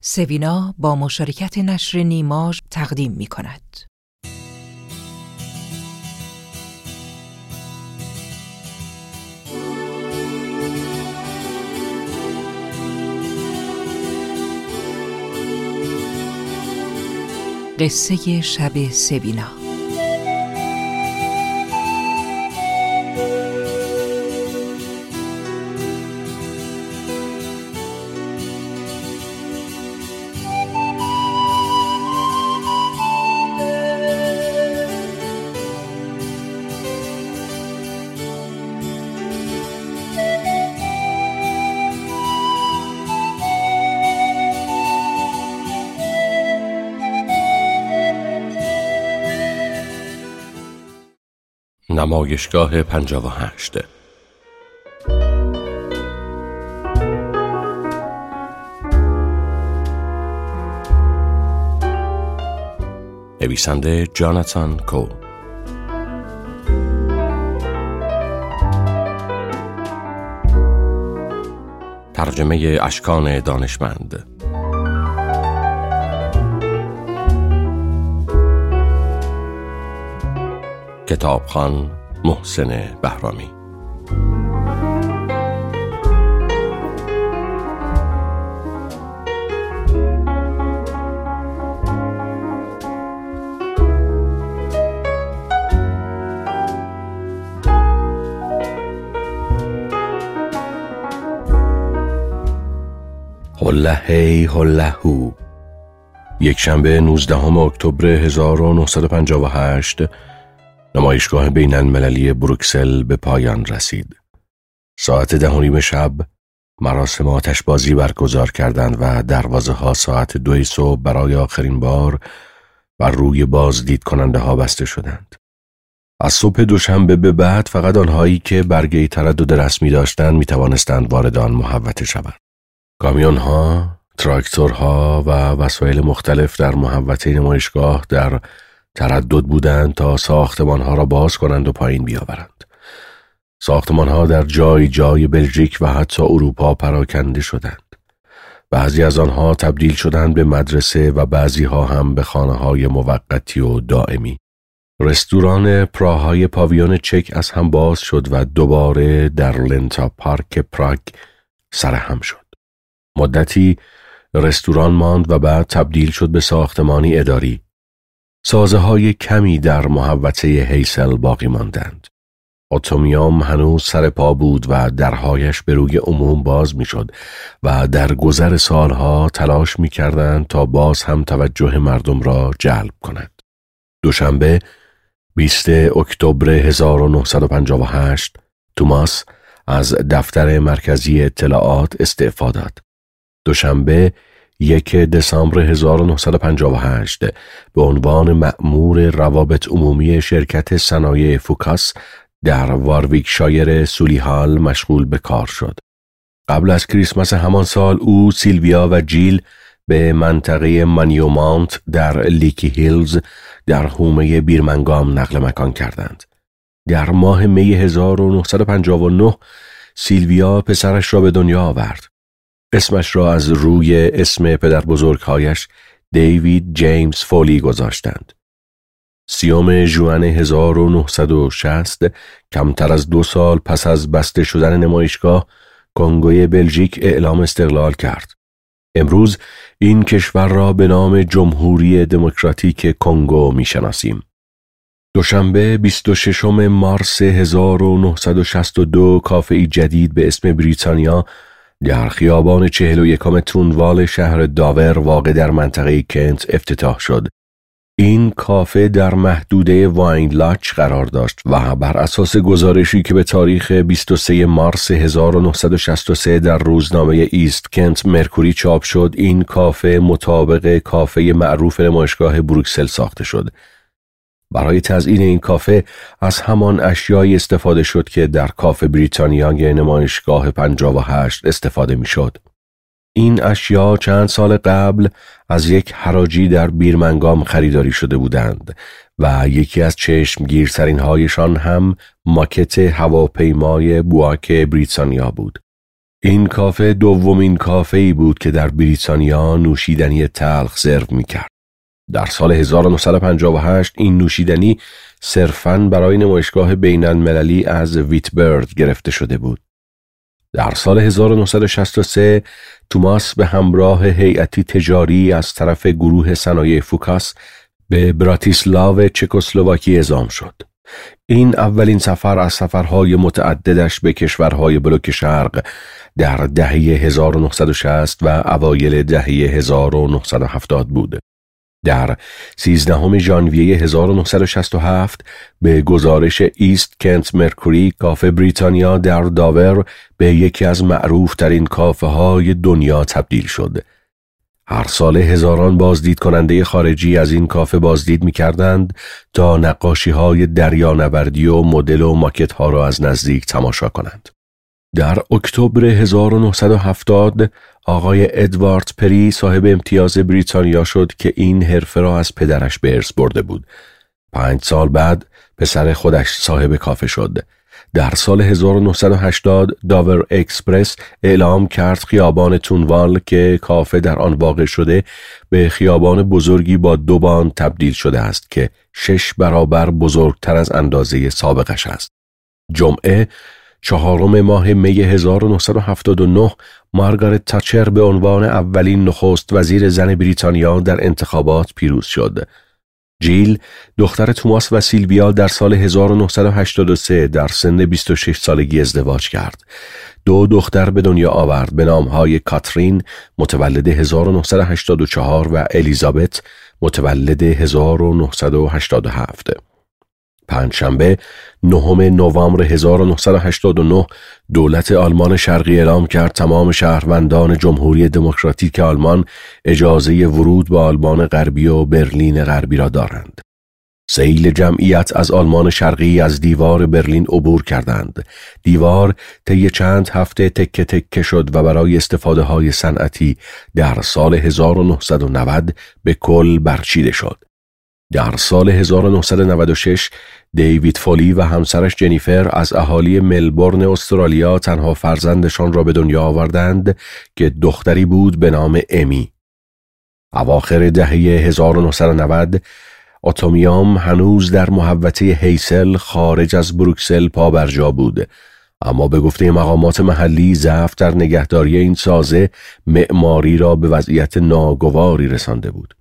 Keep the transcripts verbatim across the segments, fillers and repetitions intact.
سوینا با مشارکت نشر نیماژ تقدیم می کند. قصه شب سوینا. نمایشگاه پنجاه و هشت. نویسنده جاناتان کو. ترجمه اشکان دانشمند. کتابخوان محسن بهرامی. هله هی هله هو. یک شنبه نوزدهم اکتبر هزار و نهصد و پنجاه و هشت نمایشگاه بین المللی بروکسل به پایان رسید. ساعت ده و نیم شب مراسم آتشبازی برگزار کردند و دروازه ها ساعت دو صبح برای آخرین بار بر روی بازدید کننده ها بسته شدند. از صبح دوشنبه به بعد فقط آنهایی که برگه تردد رسمی داشتند می توانستند وارد آن محوطه شوند. کامیون ها، تراکتورها و وسایل مختلف در محوطه نمایشگاه در تردد بودند تا ساختمانها را باز کنند و پایین بیاورند. ساختمانها در جای جای بلژیک و حتی اروپا پراکنده شدند. بعضی از آنها تبدیل شدند به مدرسه و بعضی ها هم به خانه‌های موقتی و دائمی. رستوران پراهای پاویون چک از هم باز شد و دوباره در لنتا پارک پراگ سرهم شد. مدتی رستوران ماند و بعد تبدیل شد به ساختمانی اداری. سازه های کمی در محوطه هیسل باقی ماندند. اتومیوم هنوز سر پا بود و درهایش به روی عموم باز می شد و در گذر سالها تلاش می کردند تا باز هم توجه مردم را جلب کند. دوشنبه بیستم اکتبر هزار و نهصد و پنجاه و هشت توماس از دفتر مرکزی اطلاعات استعفا داد. دوشنبه یک دسامبر هزار و نهصد و پنجاه و هشت به عنوان مأمور روابط عمومی شرکت صنایع فوکاس در وارویکشایر سولیهال مشغول به کار شد. قبل از کریسمس همان سال او، سیلویا و جیل به منطقه مانیومانت در لیکی هیلز در حومه بیرمنگام نقل مکان کردند. در ماه می هزار و نهصد و پنجاه و نه سیلویا پسرش را به دنیا آورد. اسمش را از روی اسم پدر بزرگهایش دیوید جیمز فولی گذاشتند. سیوم ژوئن هزار و نهصد و شصت، کمتر از دو سال پس از بسته شدن نمایشگاه، کنگوی بلژیک اعلام استقلال کرد. امروز این کشور را به نام جمهوری دموکراتیک کنگو می‌شناسیم. دوشنبه بیست و ششم مارس هزار و نهصد و شصت و دو کافه‌ای جدید به اسم بریتانیا در خیابان چهل و یکم ترونوال شهر داور واقع در منطقه کنت افتتاح شد. این کافه در محدوده واین لاچ قرار داشت و بر اساس گزارشی که به تاریخ بیست و سوم مارس هزار و نهصد و شصت و سه در روزنامه ایست کنت مرکوری چاپ شد، این کافه مطابق کافه معروف نمایشگاه بروکسل ساخته شد. برای تزیین این کافه از همان اشیایی استفاده شد که در کافه بریتانیای نمایشگاه پنجاه و هشت استفاده می شد. این اشیا چند سال قبل از یک حراجی در بیرمنگام خریداری شده بودند و یکی از چشمگیرترین هایشان هم ماکت هواپیمای بواک بریتانیا بود. این کافه دومین کافه‌ای بود که در بریتانیا نوشیدنی تلخ سرو می‌کرد. در سال هزار و نهصد و پنجاه و هشت این نوشیدنی صرفاً برای نمایشگاه بین‌المللی از ویتبرد گرفته شده بود. در سال هزار و نهصد و شصت و سه توماس به همراه هیئتی تجاری از طرف گروه صنایع فوکاس به براتیسلاو چکسلواکی اعزام شد. این اولین سفر از سفرهای متعددش به کشورهای بلوک شرق در دهه هزار و نهصد و شصت و اوایل دهه هزار و نهصد و هفتاد بود. در سیزدهم ژانویه هزار و نهصد و شصت و هفت به گزارش ایست کنت مرکوری کافه بریتانیا در داور به یکی از معروف ترین کافه های دنیا تبدیل شد. هر سال هزاران بازدید کننده خارجی از این کافه بازدید می کردند تا نقاشی های دریانوردی و مدل و ماکت ها را از نزدیک تماشا کنند. در اکتبر هزار و نهصد و هفتاد آقای ادوارد پری صاحب امتیاز بریتانیا شد که این حرفه را از پدرش به ارث برده بود. پنج سال بعد پسر خودش صاحب کافه شد. در سال هزار و نهصد و هشتاد داور اکسپرس اعلام کرد خیابان تونوال که کافه در آن واقع شده به خیابان بزرگی با دو بان تبدیل شده است که شش برابر بزرگتر از اندازه سابقش است. جمعه چهارم ماه می هزار و نهصد و هفتاد و نه مارگارت تاچر به عنوان اولین نخست وزیر زن بریتانیا در انتخابات پیروز شد. جیل دختر توماس و سیلویا در سال هزار و نهصد و هشتاد و سه در سن بیست و شش سالگی ازدواج کرد. دو دختر به دنیا آورد به نامهای کاترین متولد هزار و نهصد و هشتاد و چهار و الیزابت متولد هزار و نهصد و هشتاد و هفت. پنجشنبه نهم نوامبر هزار و نهصد و هشتاد و نه دولت آلمان شرقی اعلام کرد تمام شهروندان جمهوری دموکراتیک آلمان اجازه ورود به آلمان غربی و برلین غربی را دارند. سیل جمعیت از آلمان شرقی از دیوار برلین عبور کردند. دیوار طی چند هفته تکه تکه شد و برای استفاده های صنعتی در سال هزار و نهصد و نود به کل برچیده شد. در سال هزار و نهصد و نود و شش دیوید فولی و همسرش جنیفر از اهالی ملبورن استرالیا تنها فرزندشان را به دنیا آوردند که دختری بود به نام امی. اواخر دهه هزار و نهصد و نود اتومیام هنوز در محوطه هیسل خارج از بروکسل پابرجا بود، اما به گفته مقامات محلی ضعف در نگهداری این سازه معماری را به وضعیت ناگواری رسانده بود.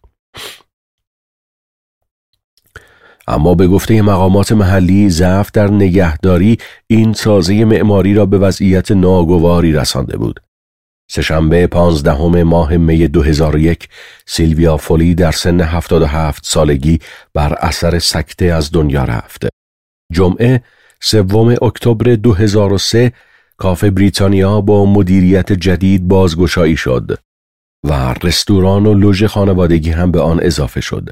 اما به گفته مقامات محلی ضعف در نگهداری این سازه معماری را به وضعیت ناگواری رسانده بود. سه‌شنبه پانزدهم ماه می دو هزار و یک سیلویا فولی در سن هفتاد و هفت سالگی بر اثر سکته از دنیا رفت. جمعه سوم اکتبر دو هزار و سه کافه بریتانیا با مدیریت جدید بازگشایی شد و رستوران و لوژ خانوادگی هم به آن اضافه شد.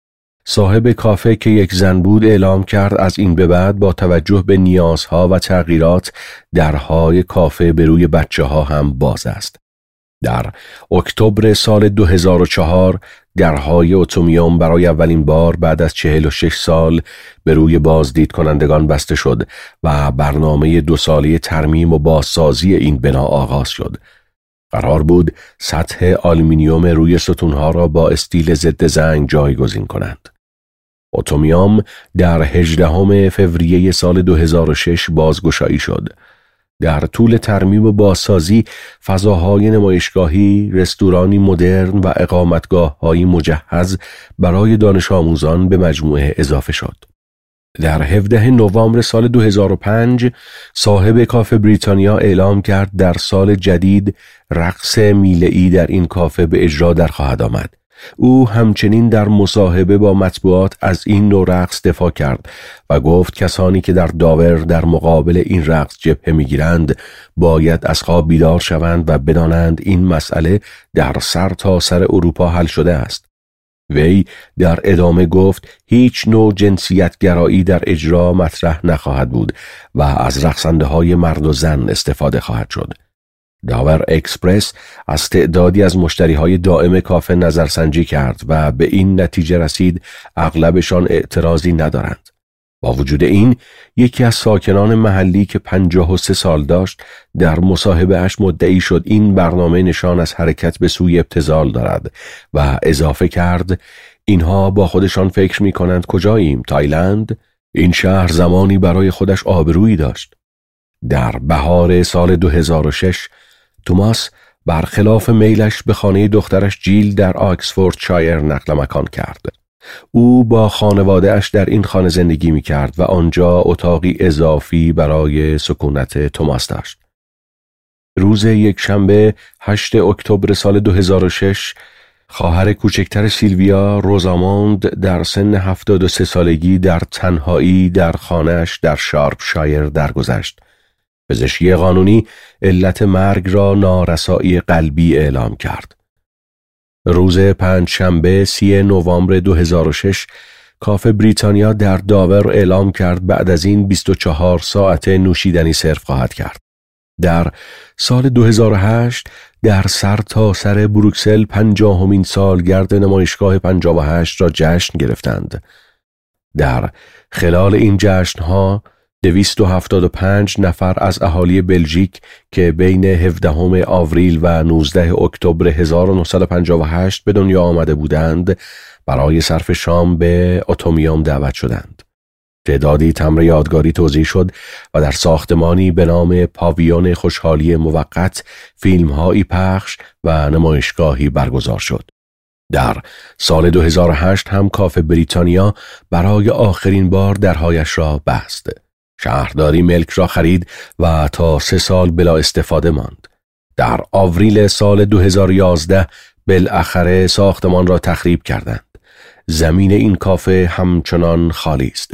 صاحب کافه که یک زن بود اعلام کرد از این به بعد با توجه به نیازها و تغییرات درهای کافه به روی بچه ها هم باز است. در اکتبر سال دو هزار و چهار درهای اتومیوم برای اولین بار بعد از چهل و شش سال به روی بازدید کنندگان بسته شد و برنامه دو ساله ترمیم و بازسازی این بنا آغاز شد. قرار بود سطح آلومینیوم روی ستونها را با استیل ضد زنگ جایگزین کنند. اتومیوم در هجدهم فوریه سال دو هزار و شش بازگشایی شد. در طول ترمیم و بازسازی فضاهای نمایشگاهی، رستورانی مدرن و اقامتگاه‌های مجهز برای دانش آموزان به مجموعه اضافه شد. در هفدهم نوامبر سال دو هزار و پنج صاحب کافه بریتانیا اعلام کرد در سال جدید رقص میله‌ای در این کافه به اجرا در خواهد آمد. او همچنین در مصاحبه با مطبوعات از این نوع رقص دفاع کرد و گفت کسانی که در داور در مقابل این رقص جبهه میگیرند باید از خواب بیدار شوند و بدانند این مسئله در سر تا سر اروپا حل شده است. وی در ادامه گفت هیچ نوع جنسیت گرایی در اجرا مطرح نخواهد بود و از رقصنده های مرد و زن استفاده خواهد شد. داور اکسپرس از تعدادی از مشتری های دائم کافه نظرسنجی کرد و به این نتیجه رسید اغلبشان اعتراضی ندارند. با وجود این، یکی از ساکنان محلی که پنجاه و سه سال داشت در مصاحبه اش مدعی شد این برنامه نشان از حرکت به سوی ابتذال دارد و اضافه کرد اینها با خودشان فکر می کنند کجاییم؟ تایلند؟ این شهر زمانی برای خودش آبرویی داشت. در بهار سال دو هزار و شش توماس برخلاف میلش به خانه دخترش جیل در آکسفورد شایر نقل مکان کرد. او با خانواده اش در این خانه زندگی می کرد و آنجا اتاقی اضافی برای سکونت توماس داشت. روز یک شنبه هشتم اکتبر سال دو هزار و شش خواهر کوچکتر سیلویا، روزاموند، در سن هفتاد و سه سالگی در تنهایی در خانه‌اش در شارپشایر درگذشت. پزشکی قانونی علت مرگ را نارسایی قلبی اعلام کرد. روز پنج شنبه سی نوامبر دو هزار و شش کافه بریتانیا در داور اعلام کرد بعد از این بیست و چهار ساعت نوشیدنی سرو خواهد کرد. در سال دو هزار و هشت در سر تا سر بروکسل پنجاهمین سالگرد نمایشگاه پنجاه و هشت را جشن گرفتند. در خلال این جشنها دویست و هفتاد و پنج نفر از اهالی بلژیک که بین هفدهم آوریل و نوزدهم اکتبر هزار و نهصد و پنجاه و هشت به دنیا آمده بودند برای صرف شام به اتومیوم دعوت شدند. تعدادی تمبر یادگاری توزیع شد و در ساختمانی به نام پاویون خوشحالی موقت فیلم‌هایی پخش و نمایشگاهی برگزار شد. در سال دو هزار و هشت هم کافه بریتانیا برای آخرین بار درهایش را بست. شهرداری ملک را خرید و تا سه سال بلا استفاده ماند. در آوریل سال دو هزار و یازده بالاخره ساختمان را تخریب کردند. زمین این کافه همچنان خالی است.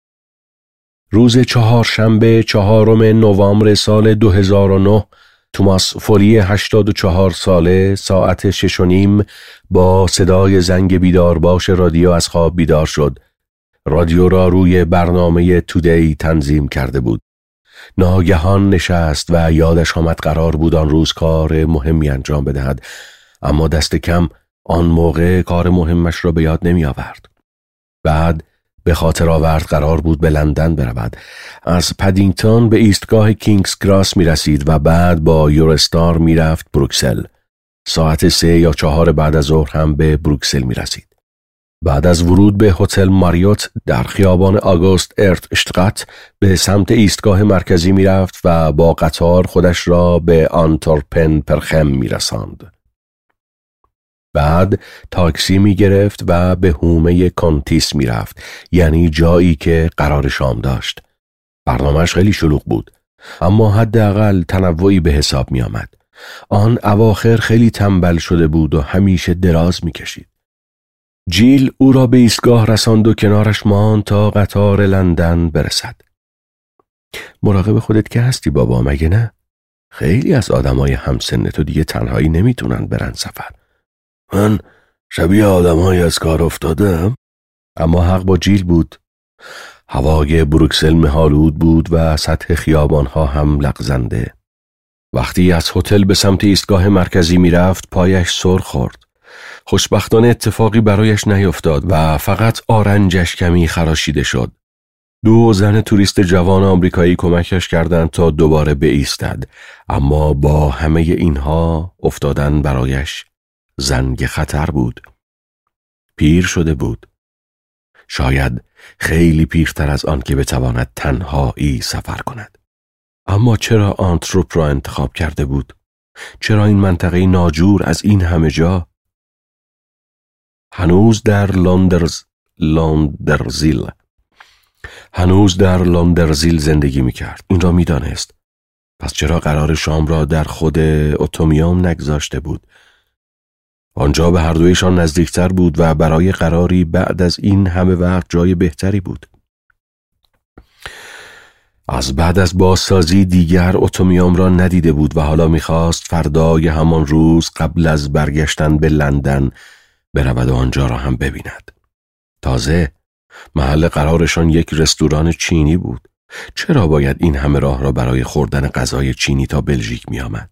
روز چهارشنبه چهارم نوامبر سال دو هزار و نه توماس فولی هشتاد و چهار ساله ساعت شش و نیم با صدای زنگ بیدارباش رادیو از خواب بیدار شد. رادیو را روی برنامه تودی تنظیم کرده بود. ناگهان نشست و یادش آمد قرار بود آن روز کار مهمی انجام بدهد، اما دست کم آن موقع کار مهمش را به یاد نمی آورد. بعد به خاطر آورد قرار بود به لندن برود. از پدینگتون به ایستگاه کینگز کراس می رسید و بعد با یوروستار می رفت بروکسل. ساعت سه یا چهار بعد از ظهر هم به بروکسل می رسید. بعد از ورود به هتل ماریوت در خیابان آگوست ارتشتقات به سمت ایستگاه مرکزی می رفت و با قطار خودش را به آنتورپن پرخم می رساند. بعد تاکسی می گرفت و به هومه کانتیس می رفت، یعنی جایی که قرار شام داشت. برنامه‌اش خیلی شلوغ بود، اما حداقل تنوعی به حساب می آمد. آن اواخر خیلی تنبل شده بود و همیشه دراز می کشید. جیل او را به ایستگاه رساند و کنارش ماند تا قطار لندن برسد. مراقب خودت که هستی بابا، مگه نه؟ خیلی از آدمای همسن تو دیگه تنهایی نمیتونن برن سفر. من شبیه آدمایی از کار افتادم؟ اما حق با جیل بود. هوای بروکسل مه‌آلود بود و سطح خیابانها هم لغزنده. وقتی از هتل به سمت ایستگاه مرکزی میرفت پایش سر خورد. خوشبختانه اتفاقی برایش نیفتاد و فقط آرنجش کمی خراشیده شد. دو زن توریست جوان آمریکایی کمکش کردند تا دوباره بایستد، اما با همه اینها افتادن برایش زنگ خطر بود. پیر شده بود. شاید خیلی پیرتر از آن که بتواند تنهایی سفر کند. اما چرا آنتروپ را انتخاب کرده بود؟ چرا این منطقه ناجور از این همه جا؟ هنوز در لندرز لندرزیل هنوز در لندرزیل زندگی میکرد. این را میدانست. پس چرا قرار شام را در خود اتومیوم نگذاشته بود؟ آنجا به هر دویشان نزدیکتر بود و برای قراری بعد از این همه وقت جای بهتری بود. از بعد از بازسازی دیگر اتومیوم را ندیده بود و حالا میخواست فردای همان روز قبل از برگشتن به لندن برود و آنجا را هم ببیند. تازه محل قرارشان یک رستوران چینی بود. چرا باید این همه راه را برای خوردن غذای چینی تا بلژیک می آمد؟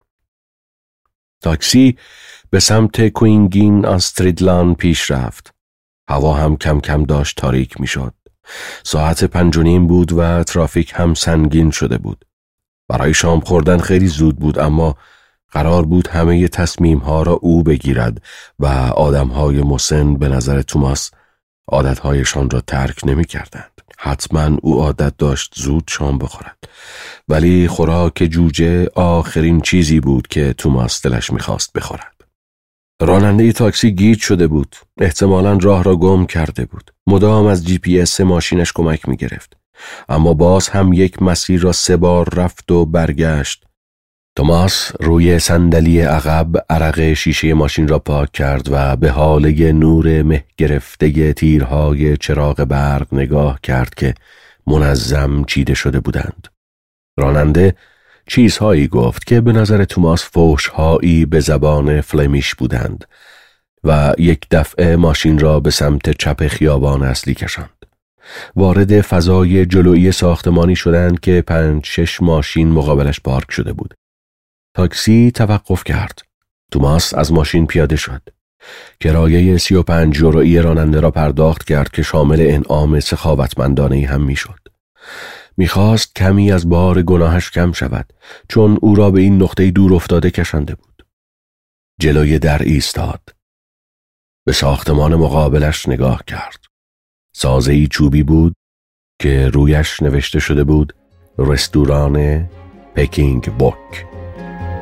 تاکسی به سمت کوینگین آستریدلان پیش رفت. هوا هم کم کم داشت تاریک می شد. ساعت پنج و نیم بود و ترافیک هم سنگین شده بود. برای شام خوردن خیلی زود بود، اما قرار بود همه تصمیم ها را او بگیرد و آدم های مسن به نظر توماس عادت هایشان را ترک نمی کردند. حتما او عادت داشت زود شام بخورد، ولی خوراک جوجه آخرین چیزی بود که توماس دلش میخواست بخورد. راننده تاکسی گیج شده بود. احتمالاً راه را گم کرده بود. مدام از جی پی اس ماشینش کمک میگرفت، اما باز هم یک مسیر را سه بار رفت و برگشت. توماس روی صندلی عقب عرق شیشه ماشین را پاک کرد و به حاله نور مه گرفته تیرهای چراغ برق نگاه کرد که منظم چیده شده بودند. راننده چیزهایی گفت که به نظر توماس فحش‌هایی به زبان فلمیش بودند و یک دفعه ماشین را به سمت چپ خیابان اصلی کشاند. وارد فضای جلویی ساختمانی شدند که پنج شش ماشین مقابلش پارک شده بود. تاکسی توقف کرد. توماس از ماشین پیاده شد. کرایه سی و پنج یورویی راننده را پرداخت کرد که شامل انعام سخاوتمندانه‌ای هم میشد. میخواست کمی از بار گناهش کم شود، چون او را به این نقطه دور افتاده کشانده بود. جلوی در ایستاد. به ساختمان مقابلش نگاه کرد. سازه‌ای چوبی بود که رویش نوشته شده بود رستوران پکینگ بوک.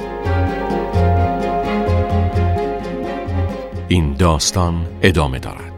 این داستان ادامه دارد.